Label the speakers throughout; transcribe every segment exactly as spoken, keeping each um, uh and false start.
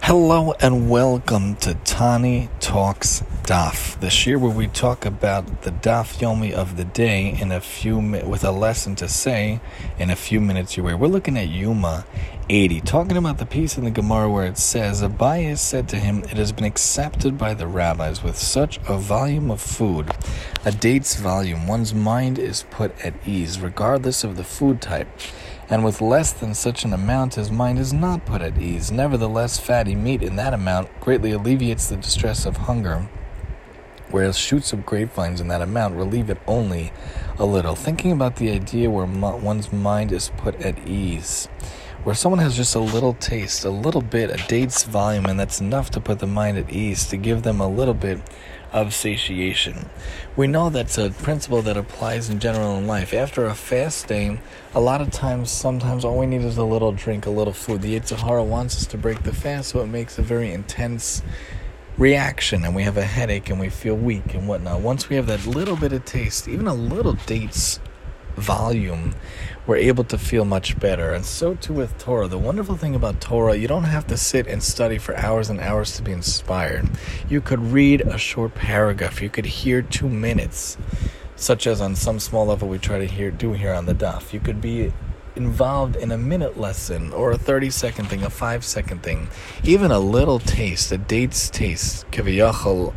Speaker 1: Hello and welcome to Tani Talks Daf, the shir where we talk about the Daf Yomi of the day in a few mi- with a lesson to say in a few minutes. Your way. We're looking at Yuma eighty, talking about the piece in the Gemara where it says, Abaye said to him, "It has been accepted by the rabbis with such a volume of food, a date's volume, one's mind is put at ease, regardless of the food type. And with less than such an amount, his mind is not put at ease. Nevertheless, fatty meat in that amount greatly alleviates the distress of hunger, whereas shoots of grapevines in that amount relieve it only a little." Thinking about the idea where mo- one's mind is put at ease, where someone has just a little taste, a little bit, a date's volume, and that's enough to put the mind at ease, to give them a little bit of satiation. We know that's a principle that applies in general in life. After a fast day, a lot of times, sometimes all we need is a little drink, a little food. The Yetzer Hara wants us to break the fast, so it makes a very intense reaction, and we have a headache, and we feel weak and whatnot. Once we have that little bit of taste, even a little date's volume, we're able to feel much better. And so too with Torah. The wonderful thing about Torah, you don't have to sit and study for hours and hours to be inspired. You could read a short paragraph. You could hear two minutes, such as on some small level we try to hear do here on the Daf. You could be involved in a minute lesson or a thirty second thing, a five second thing. Even a little taste, a date's taste, kiviyachol,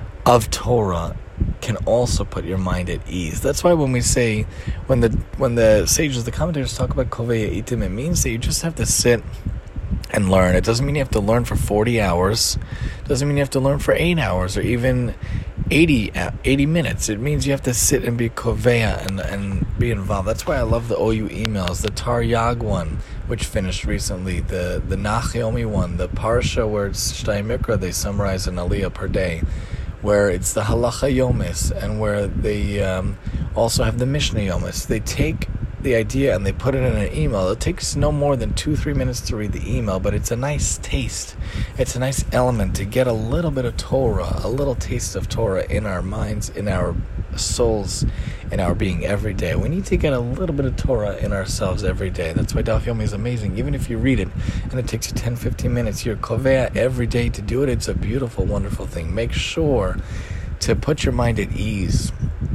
Speaker 1: of Torah can also put your mind at ease. That's why when we say, when the when the sages, the commentators talk about kovei itim, it means that you just have to sit and learn. It doesn't mean you have to learn for forty hours. It doesn't mean you have to learn for eight hours or even eighty, eighty minutes. It means you have to sit and be koveya and, and be involved. That's why I love the O U emails, the Taryag one, which finished recently, the, the Nachomi one, the Parsha where it's Shtei Mikra, they summarize an aliyah per day, where it's the Halacha Yomis, and where they um, also have the Mishnah Yomis. They take the idea and they put it in an email. It takes no more than two, three minutes to read the email, but it's a nice taste. It's a nice element to get a little bit of Torah, a little taste of Torah in our minds, in our souls, in our being every day. We need to get a little bit of Torah in ourselves every day. That's why Daf Yomi is amazing. Even if you read it and it takes you ten, fifteen minutes, you're koveya every day to do it. It's a beautiful, wonderful thing. Make sure to put your mind at ease,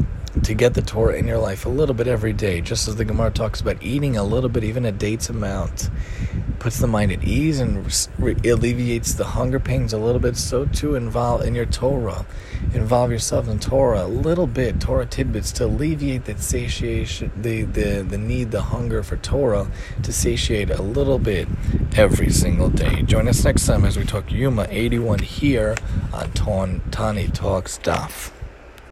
Speaker 1: to get the Torah in your life a little bit every day, just as the Gemara talks about eating a little bit, even a date's amount, puts the mind at ease and re- alleviates the hunger pains a little bit. So too involve in your Torah. Involve yourself in Torah a little bit, Torah tidbits, to alleviate that satiation, the, the, the need, the hunger for Torah, to satiate a little bit every single day. Join us next time as we talk Yuma eighty-one here on Tani Talks Daf.